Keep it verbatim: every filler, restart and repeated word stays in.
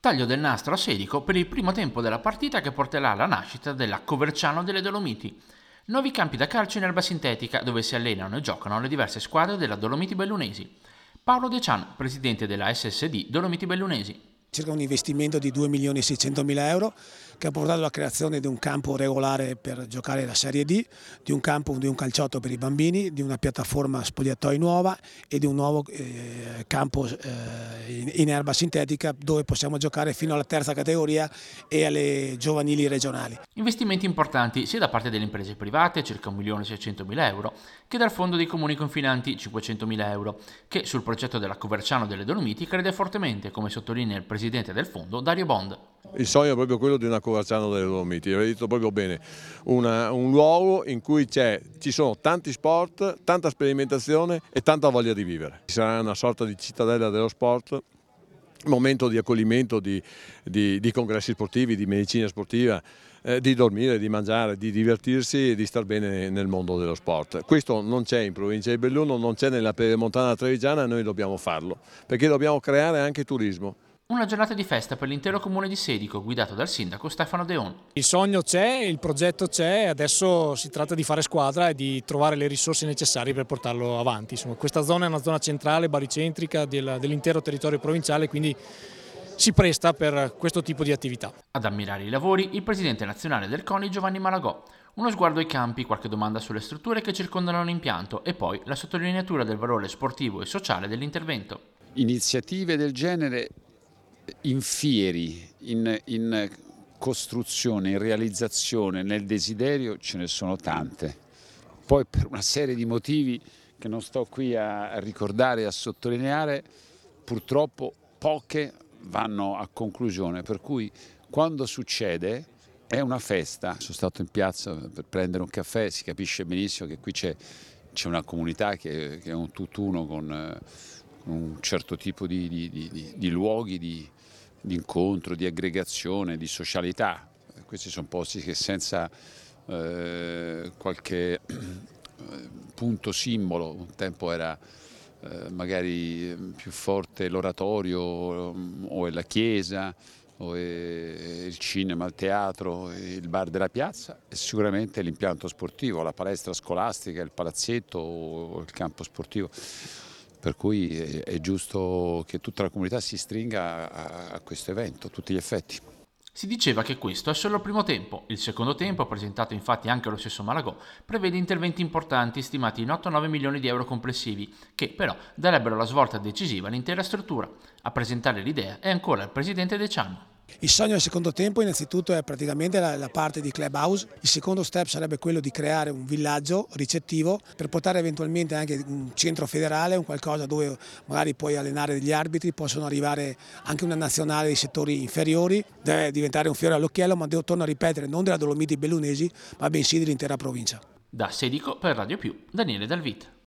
Taglio del nastro a Sedico per il primo tempo della partita che porterà alla nascita della Coverciano delle Dolomiti. Nuovi campi da calcio in erba sintetica dove si allenano e giocano le diverse squadre della Dolomiti Bellunesi. Paolo De Cian, presidente della S S D Dolomiti Bellunesi. Circa un investimento di due milioni e seicentomila euro che ha portato alla creazione di un campo regolare per giocare la Serie D, di un campo di un calciotto per i bambini, di una piattaforma spogliatoi nuova e di un nuovo eh, campo eh, in, in erba sintetica dove possiamo giocare fino alla terza categoria e alle giovanili regionali. Investimenti importanti sia da parte delle imprese private, circa un milione e seicentomila euro, che dal fondo dei comuni confinanti, cinquecentomila euro, che sul progetto della Coverciano delle Dolomiti crede fortemente, come sottolinea il presidente del fondo Dario Bond. Il sogno è proprio quello di una Coverciano delle Dolomiti, avete detto proprio bene, una, un luogo in cui ci sono tanti sport, tanta sperimentazione e tanta voglia di vivere. Sarà una sorta di cittadella dello sport, momento di accoglimento di, di, di congressi sportivi, di medicina sportiva, eh, di dormire, di mangiare, di divertirsi e di star bene nel mondo dello sport. Questo non c'è in provincia di Belluno, non c'è nella Pedemontana Trevigiana e noi dobbiamo farlo, perché dobbiamo creare anche turismo. Una giornata di festa per l'intero comune di Sedico, guidato dal sindaco Stefano Deon. Il sogno c'è, il progetto c'è, adesso si tratta di fare squadra e di trovare le risorse necessarie per portarlo avanti. Insomma, questa zona è una zona centrale, baricentrica dell'intero territorio provinciale, quindi si presta per questo tipo di attività. Ad ammirare i lavori il presidente nazionale del CONI Giovanni Malagò. Uno sguardo ai campi, qualche domanda sulle strutture che circondano l'impianto e poi la sottolineatura del valore sportivo e sociale dell'intervento. Iniziative del genere in fieri, in, in costruzione, in realizzazione, nel desiderio ce ne sono tante. Poi per una serie di motivi che non sto qui a, a ricordare e a sottolineare, purtroppo poche vanno a conclusione, per cui quando succede è una festa. Sono stato in piazza per prendere un caffè, si capisce benissimo che qui c'è una comunità che, che è un tutt'uno con eh, un certo tipo di, di, di, di luoghi, di, di incontro, di aggregazione, di socialità. Questi sono posti che senza eh, qualche punto simbolo, un tempo era eh, magari più forte l'oratorio o è la chiesa o è il cinema, il teatro, il bar della piazza e sicuramente l'impianto sportivo, la palestra scolastica, il palazzetto o il campo sportivo. Per cui è giusto che tutta la comunità si stringa a questo evento, a tutti gli effetti. Si diceva che questo è solo il primo tempo. Il secondo tempo, presentato infatti anche lo stesso Malagò, prevede interventi importanti stimati in otto nove milioni di euro complessivi, che però darebbero la svolta decisiva all'intera struttura. A presentare l'idea è ancora il presidente De Cian. Il sogno del secondo tempo innanzitutto è praticamente la, la parte di clubhouse, il secondo step sarebbe quello di creare un villaggio ricettivo per portare eventualmente anche un centro federale, un qualcosa dove magari puoi allenare degli arbitri, possono arrivare anche una nazionale dei settori inferiori, deve diventare un fiore all'occhiello, ma devo torno a ripetere non della Dolomiti Bellunesi ma bensì dell'intera provincia. Da Sedico per Radio Più, Daniele Dalvit.